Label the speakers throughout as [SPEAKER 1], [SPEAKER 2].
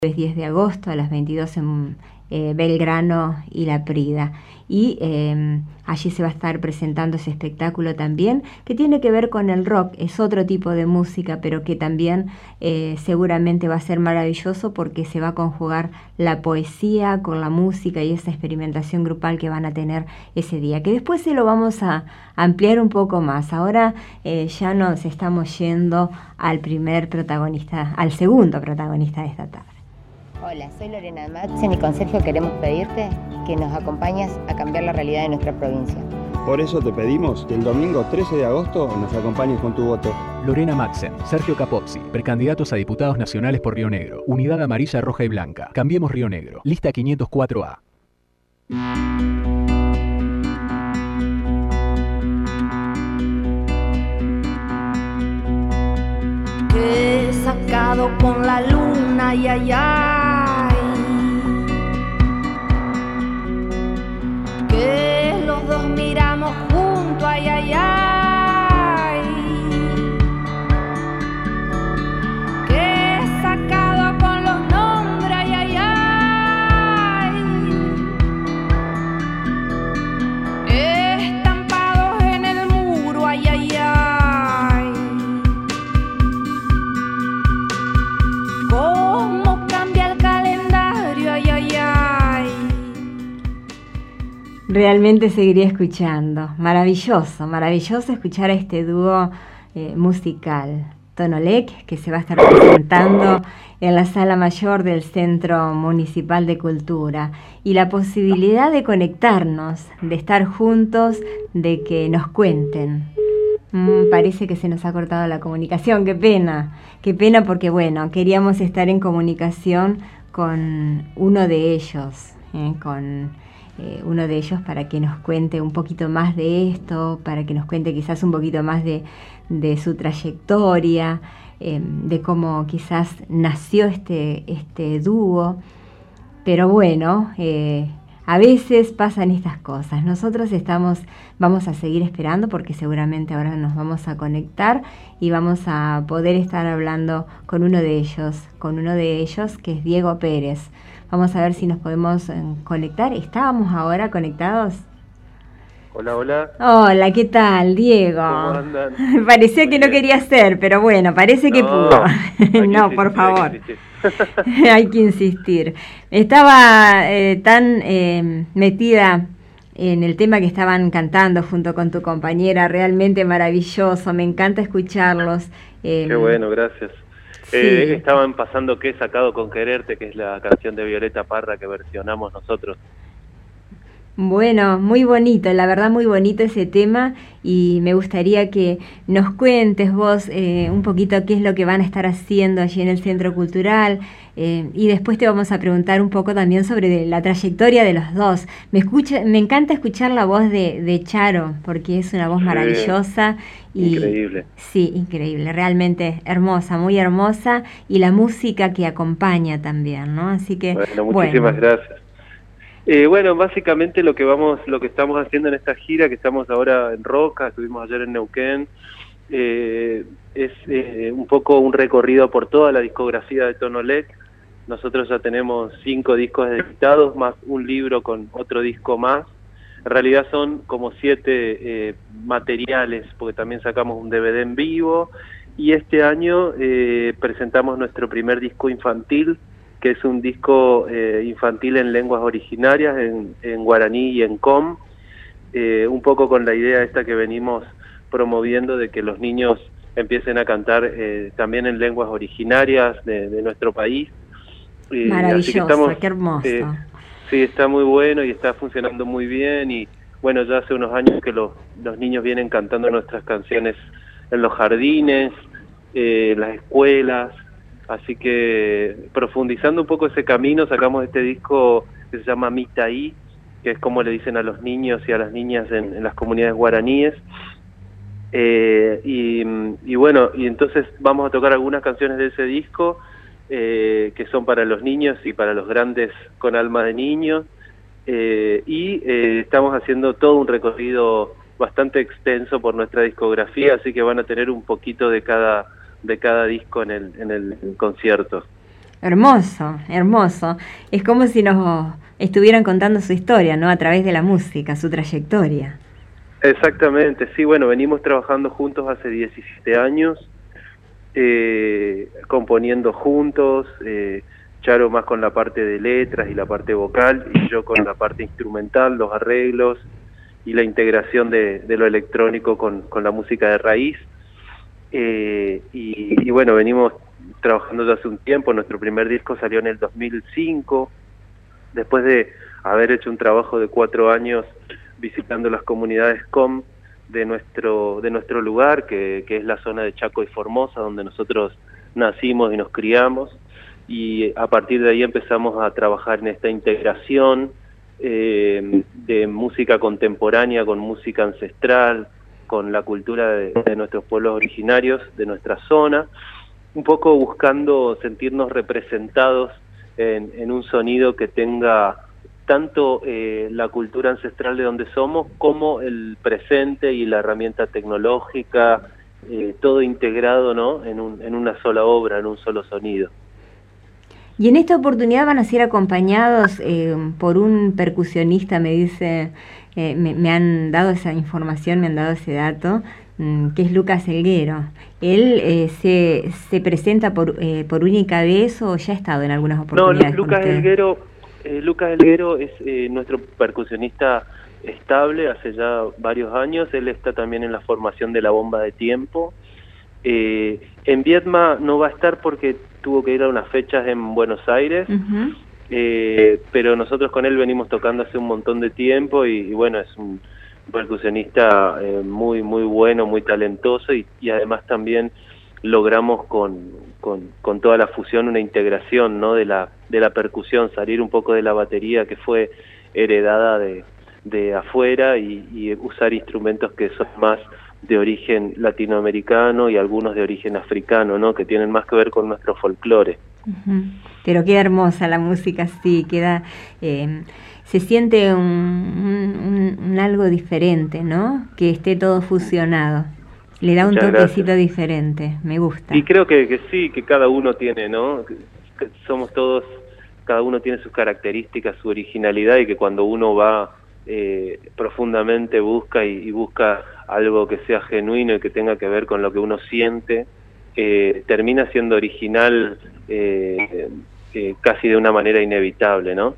[SPEAKER 1] jueves 10 de agosto a las 22 en Belgrano y La Prida. Y allí se va a estar presentando ese espectáculo también, que tiene que ver con el rock. Es otro tipo de música, pero que también seguramente va a ser maravilloso porque se va a conjugar la poesía con la música y esa experimentación grupal que van a tener ese día, que después se lo vamos a ampliar un poco más. Ahora ya nos estamos yendo al segundo protagonista de esta tarde.
[SPEAKER 2] Hola, soy Lorena Madsen y con Sergio queremos pedirte que nos acompañes a cambiar la realidad de nuestra provincia.
[SPEAKER 3] Por eso te pedimos que el domingo 13 de agosto nos acompañes con tu voto.
[SPEAKER 4] Lorena Madsen, Sergio Capozzi, precandidatos a diputados nacionales por Río Negro. Unidad amarilla, roja y blanca. Cambiemos Río Negro. Lista 504A.
[SPEAKER 5] Que he sacado con la luna, ay, ay, ay. Que los dos miramos juntos, ay, ay, ay. Que he sacado con los nombres, ay, ay, ay. Estampados en el muro, ay, ay, ay. ¿Cómo cambia el calendario? Ay, ay, ay.
[SPEAKER 1] Realmente seguiría escuchando. Maravilloso, maravilloso escuchar a este dúo musical. Tonolec, que se va a estar presentando en la Sala Mayor del Centro Municipal de Cultura. Y la posibilidad de conectarnos, de estar juntos, de que nos cuenten. Parece que se nos ha cortado la comunicación, qué pena porque bueno, queríamos estar en comunicación con uno de ellos, uno de ellos para que nos cuente un poquito más de esto, para que nos cuente quizás un poquito más de su trayectoria, de cómo quizás nació este dúo, pero bueno, a veces pasan estas cosas. Nosotros vamos a seguir esperando porque seguramente ahora nos vamos a conectar y vamos a poder estar hablando con uno de ellos que es Diego Pérez. Vamos a ver si nos podemos conectar. ¿Estábamos ahora conectados?
[SPEAKER 6] Hola, hola.
[SPEAKER 1] Hola, ¿qué tal, Diego?
[SPEAKER 6] ¿Cómo andan?
[SPEAKER 1] Parecía que no quería ser, pero bueno, parece que pudo. No, por favor. Hay que insistir. Estaba tan metida en el tema que estaban cantando junto con tu compañera, realmente maravilloso, me encanta escucharlos.
[SPEAKER 6] Qué bueno, gracias.
[SPEAKER 1] Sí.
[SPEAKER 6] Estaban pasando ¿Qué he sacado con quererte?, que es la canción de Violeta Parra que versionamos nosotros.
[SPEAKER 1] Bueno, muy bonito, la verdad muy bonito ese tema y me gustaría que nos cuentes vos un poquito qué es lo que van a estar haciendo allí en el Centro Cultural y después te vamos a preguntar un poco también sobre la trayectoria de los dos. Me encanta escuchar la voz de Charo porque es una voz maravillosa. Y,
[SPEAKER 6] increíble.
[SPEAKER 1] Sí, increíble, realmente hermosa, muy hermosa y la música que acompaña también, ¿no? Así que,
[SPEAKER 6] bueno, muchísimas gracias. Bueno, básicamente lo que estamos haciendo en esta gira, que estamos ahora en Roca, estuvimos ayer en Neuquén, es un poco un recorrido por toda la discografía de Tonolec. Nosotros ya tenemos 5 discos editados, más un libro con otro disco más. En realidad son como 7 materiales, porque también sacamos un DVD en vivo, y este año presentamos nuestro primer disco infantil, que es un disco infantil en lenguas originarias, en guaraní y en com, un poco con la idea esta que venimos promoviendo de que los niños empiecen a cantar también en lenguas originarias de nuestro país.
[SPEAKER 1] Maravilloso, qué hermoso.
[SPEAKER 6] Sí, está muy bueno y está funcionando muy bien, y bueno, ya hace unos años que los niños vienen cantando nuestras canciones en los jardines, las escuelas. Así que profundizando un poco ese camino, sacamos este disco que se llama Mitaí, que es como le dicen a los niños y a las niñas en las comunidades guaraníes. Y bueno, y entonces vamos a tocar algunas canciones de ese disco que son para los niños y para los grandes con alma de niños. Estamos haciendo todo un recorrido bastante extenso por nuestra discografía, así que van a tener un poquito de cada disco en el concierto.
[SPEAKER 1] Hermoso, hermoso. Es como si nos estuvieran contando su historia, ¿no? A través de la música, su trayectoria.
[SPEAKER 6] Exactamente, sí, bueno, venimos trabajando juntos hace 17 años, componiendo juntos, Charo más con la parte de letras y la parte vocal, y yo con la parte instrumental, los arreglos y la integración de lo electrónico con la música de raíz. Y bueno, venimos trabajando desde hace un tiempo. Nuestro primer disco salió en el 2005, después de haber hecho un trabajo de 4 años visitando las comunidades COM de nuestro lugar, que es la zona de Chaco y Formosa, donde nosotros nacimos y nos criamos, y a partir de ahí empezamos a trabajar en esta integración de música contemporánea con música ancestral, con la cultura de nuestros pueblos originarios, de nuestra zona, un poco buscando sentirnos representados en un sonido que tenga tanto la cultura ancestral de donde somos como el presente y la herramienta tecnológica, todo integrado, ¿no? en una sola obra, en un solo sonido.
[SPEAKER 1] Y en esta oportunidad van a ser acompañados por un percusionista, me dice, me han dado esa información, me han dado ese dato, que es Lucas Elguero. ¿Él se presenta por única vez o ya ha estado en algunas oportunidades?
[SPEAKER 6] No, Lucas Elguero es nuestro percusionista estable hace ya varios años. Él está también en la formación de la bomba de tiempo. En Viedma no va a estar porque tuvo que ir a unas fechas en Buenos Aires, pero nosotros con él venimos tocando hace un montón de tiempo y bueno, es un percusionista muy bueno, muy talentoso y además también logramos con toda la fusión una integración, ¿no? de la percusión, salir un poco de la batería que fue heredada de afuera y usar instrumentos que son más de origen latinoamericano y algunos de origen africano, ¿no? Que tienen más que ver con nuestro folclore.
[SPEAKER 1] Pero queda hermosa la música, sí, queda, se siente un algo diferente, ¿no? Que esté todo fusionado. Le da un toquecito diferente, me gusta.
[SPEAKER 6] Y creo que sí, que cada uno tiene, ¿no? Que somos todos, cada uno tiene sus características, su originalidad, y que cuando uno va profundamente busca y busca algo que sea genuino y que tenga que ver con lo que uno siente, termina siendo original casi de una manera inevitable, ¿no?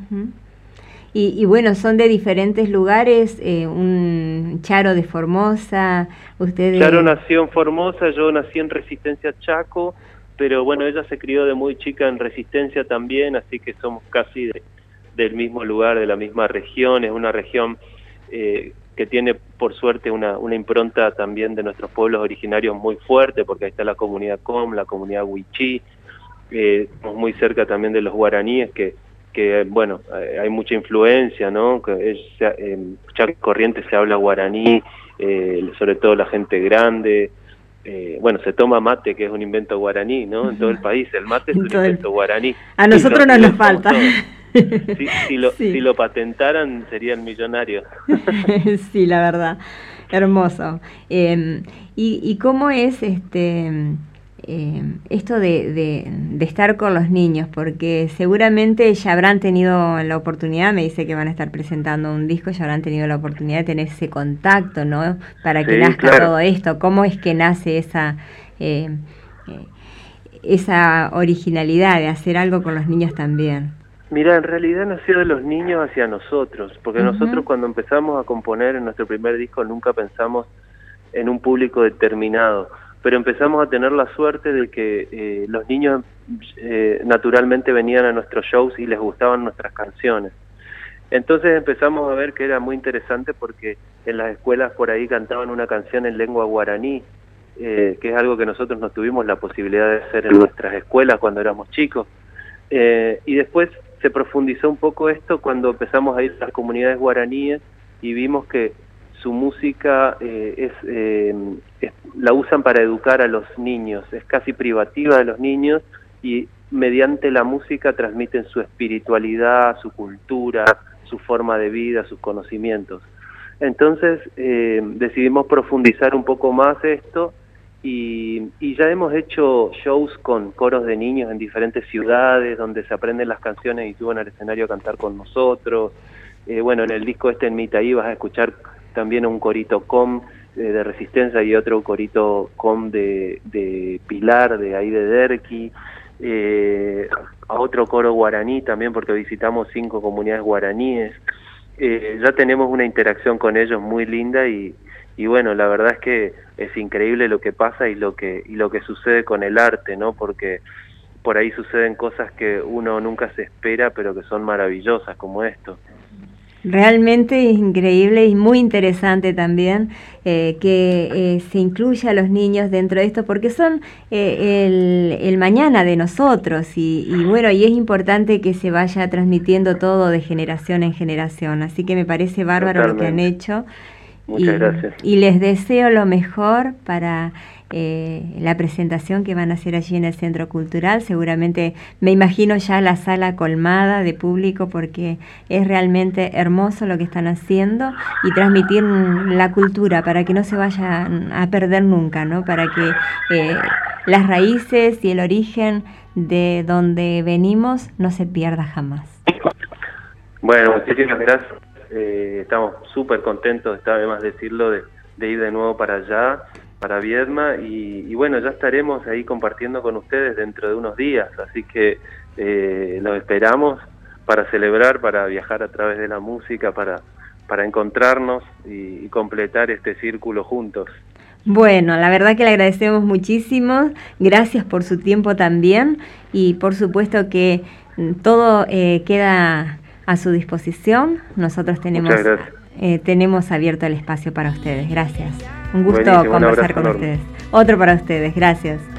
[SPEAKER 1] Y bueno, son de diferentes lugares, un Charo de Formosa, ustedes...
[SPEAKER 6] Charo nació en Formosa, yo nací en Resistencia Chaco, pero bueno, ella se crió de muy chica en Resistencia también, así que somos casi del mismo lugar, de la misma región. Es una región que tiene por suerte una impronta también de nuestros pueblos originarios muy fuerte, porque ahí está la comunidad Com, la comunidad Wichí, estamos muy cerca también de los guaraníes, que bueno, hay mucha influencia, ¿no? En Chaco Corrientes se habla guaraní, sobre todo la gente grande. Bueno, se toma mate, que es un invento guaraní, ¿no? En todo el país, el mate es un invento guaraní.
[SPEAKER 1] A nosotros no nos falta.
[SPEAKER 6] Si lo patentaran, serían millonarios.
[SPEAKER 1] Sí, la verdad, hermoso. ¿Y cómo es esto de estar con los niños? Porque seguramente ya habrán tenido la oportunidad, me dice que van a estar presentando un disco, ya habrán tenido la oportunidad de tener ese contacto, ¿no? Para que nazca todo esto. ¿Cómo es que nace esa originalidad de hacer algo con los niños también?
[SPEAKER 6] Mira, en realidad nació de los niños hacia nosotros, porque nosotros cuando empezamos a componer en nuestro primer disco nunca pensamos en un público determinado, pero empezamos a tener la suerte de que los niños naturalmente venían a nuestros shows y les gustaban nuestras canciones. Entonces empezamos a ver que era muy interesante porque en las escuelas por ahí cantaban una canción en lengua guaraní, que es algo que nosotros no tuvimos la posibilidad de hacer en nuestras escuelas cuando éramos chicos. Y después se profundizó un poco esto cuando empezamos a ir a las comunidades guaraníes y vimos que su música la usan para educar a los niños, es casi privativa de los niños y mediante la música transmiten su espiritualidad, su cultura, su forma de vida, sus conocimientos. Entonces decidimos profundizar un poco más esto y ya hemos hecho shows con coros de niños en diferentes ciudades donde se aprenden las canciones y suben al escenario a cantar con nosotros. Bueno, en el disco en Mitaí vas a escuchar también un corito com de Resistencia y otro corito com de Pilar, de ahí de Derqui, a otro coro guaraní también, porque visitamos 5 comunidades guaraníes. Ya tenemos una interacción con ellos muy linda y bueno, la verdad es que es increíble lo que pasa y lo que sucede con el arte, ¿no? Porque por ahí suceden cosas que uno nunca se espera, pero que son maravillosas, como esto.
[SPEAKER 1] Realmente es increíble y muy interesante también que se incluya a los niños dentro de esto, porque son el mañana de nosotros y bueno, y es importante que se vaya transmitiendo todo de generación en generación, así que me parece bárbaro lo que han hecho.
[SPEAKER 6] Muchas gracias.
[SPEAKER 1] Y les deseo lo mejor para la presentación que van a hacer allí en el Centro Cultural. Seguramente me imagino ya la sala colmada de público, porque es realmente hermoso lo que están haciendo y transmitir la cultura para que no se vayan a perder nunca, ¿no? Para que las raíces y el origen de donde venimos no se pierda jamás.
[SPEAKER 6] Bueno, muchísimas gracias. Estamos súper contentos, está de más decirlo, de ir de nuevo para allá, para Viedma, y bueno, ya estaremos ahí compartiendo con ustedes dentro de unos días, así que los esperamos para celebrar, para viajar a través de la música, para encontrarnos y completar este círculo juntos.
[SPEAKER 1] Bueno, la verdad que le agradecemos muchísimo, gracias por su tiempo también, y por supuesto que todo queda a su disposición. Nosotros tenemos abierto el espacio para ustedes. Gracias. Un gusto conversar con ustedes. Otro para ustedes. Gracias.